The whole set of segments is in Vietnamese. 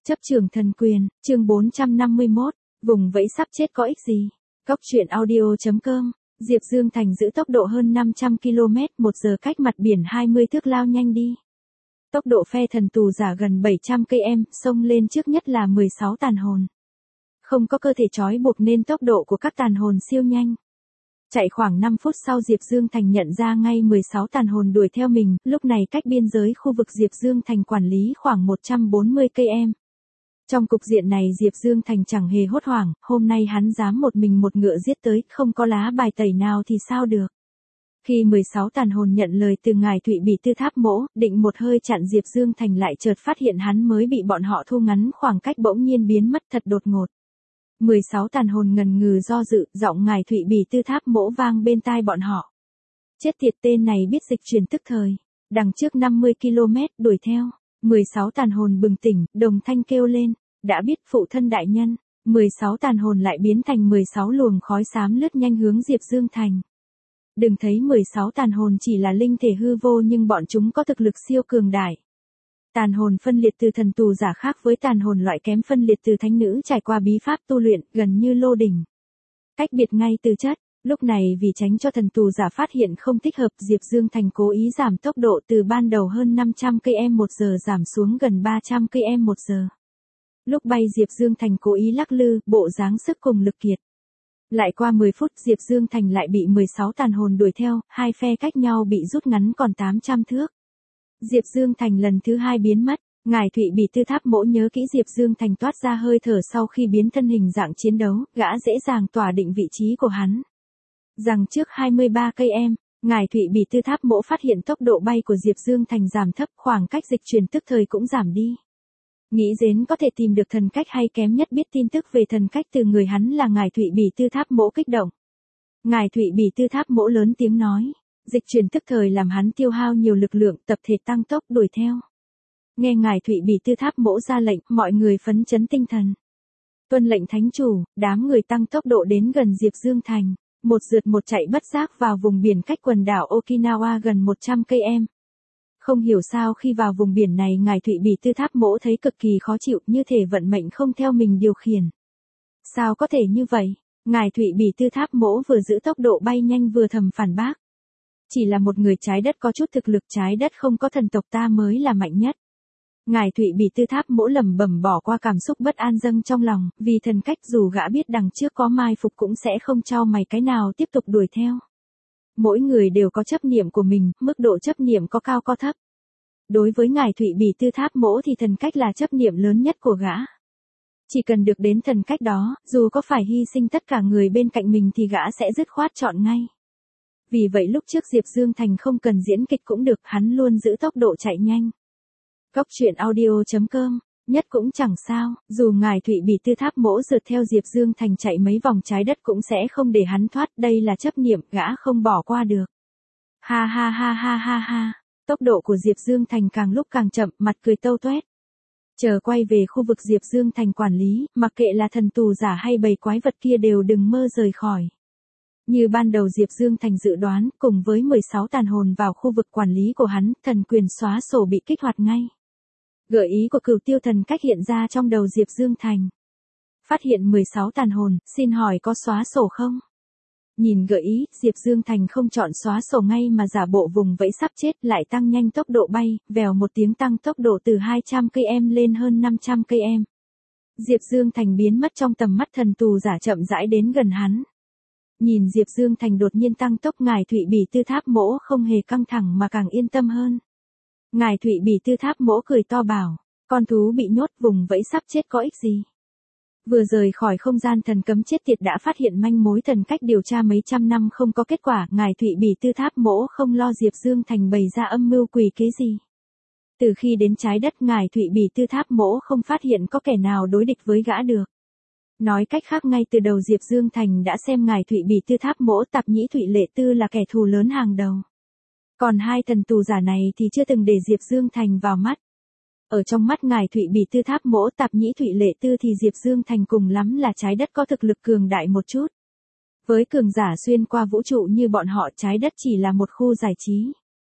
Chấp trường thần quyền, chương 451, vùng vẫy sắp chết có ích gì? Góc truyện audio.com, Diệp Dương Thành giữ tốc độ hơn 500 km/h cách mặt biển 20 thước lao nhanh đi. Tốc độ phe thần tù giả gần 700 km, xông lên trước nhất là 16 tàn hồn. Không có cơ thể trói buộc nên tốc độ của các tàn hồn siêu nhanh. Chạy khoảng 5 phút sau Diệp Dương Thành nhận ra ngay 16 tàn hồn đuổi theo mình, lúc này cách biên giới khu vực Diệp Dương Thành quản lý khoảng 140 km. Trong cục diện này Diệp Dương Thành chẳng hề hốt hoảng, hôm nay hắn dám một mình một ngựa giết tới, không có lá bài tẩy nào thì sao được. Khi 16 tàn hồn nhận lời từ ngài Thụy Bỉ Tư Tháp Mỗ, định một hơi chặn Diệp Dương Thành lại chợt phát hiện hắn mới bị bọn họ thu ngắn khoảng cách bỗng nhiên biến mất thật đột ngột. 16 tàn hồn ngần ngừ do dự, giọng ngài Thụy Bỉ Tư Tháp Mỗ vang bên tai bọn họ. Chết tiệt, tên này biết dịch chuyển tức thời. Đằng trước 50 km, đuổi theo. 16 tàn hồn bừng tỉnh, đồng thanh kêu lên. Đã biết phụ thân đại nhân. 16 tàn hồn lại biến thành 16 luồng khói xám lướt nhanh hướng Diệp Dương Thành. Đừng thấy 16 tàn hồn chỉ là linh thể hư vô nhưng bọn chúng có thực lực siêu cường đại. Tàn hồn phân liệt từ thần tù giả khác với tàn hồn loại kém phân liệt từ thánh nữ trải qua bí pháp tu luyện, gần như lô đỉnh. Cách biệt ngay từ chất, lúc này vì tránh cho thần tù giả phát hiện không thích hợp, Diệp Dương Thành cố ý giảm tốc độ từ ban đầu hơn 500 km/h giảm xuống gần 300 km/h. Lúc bay Diệp Dương Thành cố ý lắc lư, bộ dáng sức cùng lực kiệt. Lại qua 10 phút Diệp Dương Thành lại bị 16 tàn hồn đuổi theo, hai phe cách nhau bị rút ngắn còn 800 thước. Diệp Dương Thành lần thứ hai biến mất, ngài Thụy Bỉ Tư Tháp Mỗ nhớ kỹ Diệp Dương Thành toát ra hơi thở sau khi biến thân hình dạng chiến đấu, gã dễ dàng tỏa định vị trí của hắn. Rằng trước 23 km, ngài Thụy Bỉ Tư Tháp Mỗ phát hiện tốc độ bay của Diệp Dương Thành giảm thấp, khoảng cách dịch chuyển tức thời cũng giảm đi. Nghĩ đến có thể tìm được thần cách hay kém nhất biết tin tức về thần cách từ người hắn là ngài Thụy Bỉ Tư Tháp Mỗ kích động. Ngài Thụy Bỉ Tư Tháp Mỗ lớn tiếng nói. Dịch chuyển tức thời làm hắn tiêu hao nhiều lực lượng, tập thể tăng tốc đuổi theo. Nghe ngài Thụy Bỉ Tư Tháp Mỗ ra lệnh, mọi người phấn chấn tinh thần. Tuân lệnh thánh chủ, đám người tăng tốc độ đến gần Diệp Dương Thành, một rượt một chạy bất giác vào vùng biển cách quần đảo Okinawa gần 100 km. Không hiểu sao khi vào vùng biển này ngài Thụy Bỉ Tư Tháp Mỗ thấy cực kỳ khó chịu, như thể vận mệnh không theo mình điều khiển. Sao có thể như vậy? Ngài Thụy Bỉ Tư Tháp Mỗ vừa giữ tốc độ bay nhanh vừa thầm phản bác. Chỉ là một người trái đất có chút thực lực, trái đất không có thần tộc ta mới là mạnh nhất. Ngài Thụy Bỉ Tư Tháp Mỗ lẩm bẩm bỏ qua cảm xúc bất an dâng trong lòng, vì thần cách dù gã biết đằng trước có mai phục cũng sẽ không cho mày cái nào tiếp tục đuổi theo. Mỗi người đều có chấp niệm của mình, mức độ chấp niệm có cao có thấp. Đối với ngài Thụy Bỉ Tư Tháp Mỗ thì thần cách là chấp niệm lớn nhất của gã. Chỉ cần được đến thần cách đó, dù có phải hy sinh tất cả người bên cạnh mình thì gã sẽ dứt khoát chọn ngay. Vì vậy lúc trước Diệp Dương Thành không cần diễn kịch cũng được, hắn luôn giữ tốc độ chạy nhanh. Góc truyện audio.com, nhất cũng chẳng sao, dù ngài Thụy Bỉ Tư Tháp Mỗ rượt theo Diệp Dương Thành chạy mấy vòng trái đất cũng sẽ không để hắn thoát, đây là chấp niệm, gã không bỏ qua được. Ha ha ha ha ha ha, tốc độ của Diệp Dương Thành càng lúc càng chậm, mặt cười tâu toét. Chờ quay về khu vực Diệp Dương Thành quản lý, mặc kệ là thần tù giả hay bầy quái vật kia đều đừng mơ rời khỏi. Như ban đầu Diệp Dương Thành dự đoán, cùng với 16 tàn hồn vào khu vực quản lý của hắn, thần quyền xóa sổ bị kích hoạt ngay. Gợi ý của cửu tiêu thần cách hiện ra trong đầu Diệp Dương Thành. Phát hiện 16 tàn hồn, xin hỏi có xóa sổ không? Nhìn gợi ý, Diệp Dương Thành không chọn xóa sổ ngay mà giả bộ vùng vẫy sắp chết, lại tăng nhanh tốc độ bay, vèo một tiếng tăng tốc độ từ 200 km lên hơn 500 km. Diệp Dương Thành biến mất trong tầm mắt thần tù giả, chậm rãi đến gần hắn. Nhìn Diệp Dương Thành đột nhiên tăng tốc, ngài Thụy Bỉ Tư Tháp Mỗ không hề căng thẳng mà càng yên tâm hơn. Ngài Thụy Bỉ Tư Tháp Mỗ cười to bảo, con thú bị nhốt vùng vẫy sắp chết có ích gì? Vừa rời khỏi không gian thần cấm chết tiệt đã phát hiện manh mối thần cách, điều tra mấy trăm năm không có kết quả, ngài Thụy Bỉ Tư Tháp Mỗ không lo Diệp Dương Thành bày ra âm mưu quỷ kế gì. Từ khi đến trái đất ngài Thụy Bỉ Tư Tháp Mỗ không phát hiện có kẻ nào đối địch với gã được. Nói cách khác ngay từ đầu Diệp Dương Thành đã xem ngài Thụy Bỉ Tư Tháp Mỗ Tạp Nhĩ Thụy Lệ Tư là kẻ thù lớn hàng đầu. Còn hai thần tù giả này thì chưa từng để Diệp Dương Thành vào mắt. Ở trong mắt ngài Thụy Bỉ Tư Tháp Mỗ Tạp Nhĩ Thụy Lệ Tư thì Diệp Dương Thành cùng lắm là trái đất có thực lực cường đại một chút. Với cường giả xuyên qua vũ trụ như bọn họ, trái đất chỉ là một khu giải trí.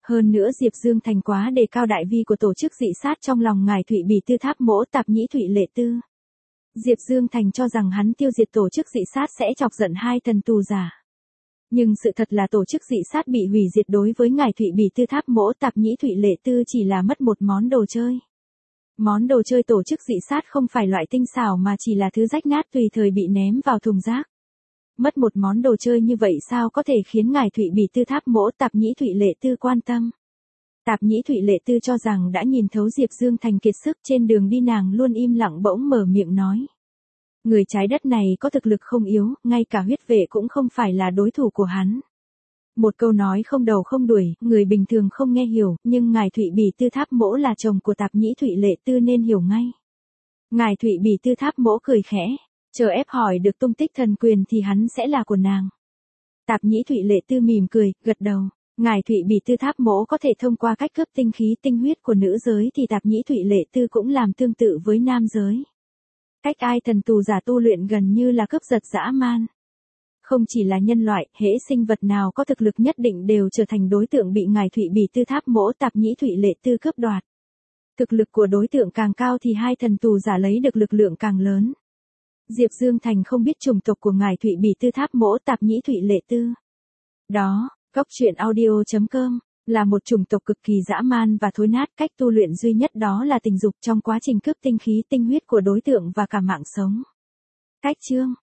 Hơn nữa Diệp Dương Thành quá đề cao đại vi của tổ chức dị sát trong lòng ngài Thụy Bỉ Tư Tháp Mỗ Tạp Nhĩ Thụy Lệ Tư. Diệp Dương Thành cho rằng hắn tiêu diệt tổ chức dị sát sẽ chọc giận hai thần tù giả. Nhưng sự thật là tổ chức dị sát bị hủy diệt đối với ngài Thụy Bỉ Tư Tháp Mỗ Tạp Nhĩ Thụy Lệ Tư chỉ là mất một món đồ chơi. Món đồ chơi tổ chức dị sát không phải loại tinh xảo mà chỉ là thứ rách nát tùy thời bị ném vào thùng rác. Mất một món đồ chơi như vậy sao có thể khiến ngài Thụy Bỉ Tư Tháp Mỗ Tạp Nhĩ Thụy Lệ Tư quan tâm. Tạp Nhĩ Thụy Lệ Tư cho rằng đã nhìn thấu Diệp Dương Thành kiệt sức, trên đường đi nàng luôn im lặng bỗng mở miệng nói. Người trái đất này có thực lực không yếu, ngay cả huyết vệ cũng không phải là đối thủ của hắn. Một câu nói không đầu không đuôi, người bình thường không nghe hiểu, nhưng ngài Thụy Bỉ Tư Tháp Mỗ là chồng của Tạp Nhĩ Thụy Lệ Tư nên hiểu ngay. Ngài Thụy Bỉ Tư Tháp Mỗ cười khẽ, chờ ép hỏi được tung tích thần quyền thì hắn sẽ là của nàng. Tạp Nhĩ Thụy Lệ Tư mỉm cười, gật đầu. Ngài Thụy Bỉ Tư Tháp Mỗ có thể thông qua cách cướp tinh khí tinh huyết của nữ giới thì Tạp Nhĩ Thụy Lệ Tư cũng làm tương tự với nam giới. Cách ai thần tù giả tu luyện gần như là cướp giật dã man. Không chỉ là nhân loại, hễ sinh vật nào có thực lực nhất định đều trở thành đối tượng bị ngài Thụy Bỉ Tư Tháp Mỗ Tạp Nhĩ Thụy Lệ Tư cướp đoạt. Thực lực của đối tượng càng cao thì hai thần tù giả lấy được lực lượng càng lớn. Diệp Dương Thành không biết chủng tộc của ngài Thụy Bỉ Tư Tháp Mỗ Tạp Nhĩ Thụy Lệ Tư. Đó, Coctruyện.audio.com là một chủng tộc cực kỳ dã man và thối nát, cách tu luyện duy nhất đó là tình dục trong quá trình cướp tinh khí tinh huyết của đối tượng và cả mạng sống. Cách chương